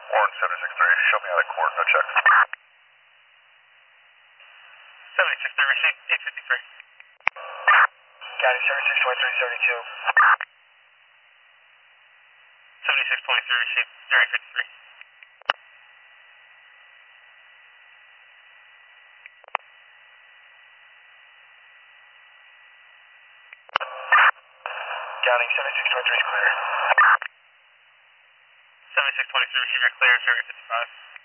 Orange 763, show me how to coordinate check. 763, received 853. County 762372. 7623, received 853. County 7623 is clear. 7623, receive your clear, 855.